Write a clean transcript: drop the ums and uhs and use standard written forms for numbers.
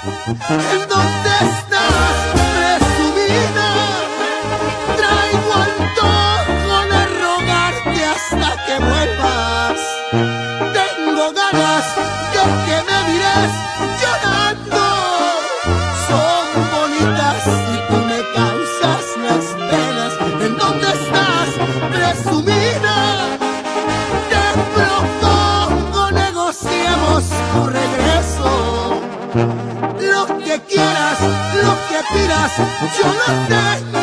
¿En dónde estás, presumida? Traigo antojo de rogarte hasta que vuelvas. Tengo ganas de que me mires llorando. Son bonitas y tú me causas las penas. ¿En dónde estás, presumida? Te propongo negociemos tu regreso. Lo que quieras, lo que pidas, yo no tengo.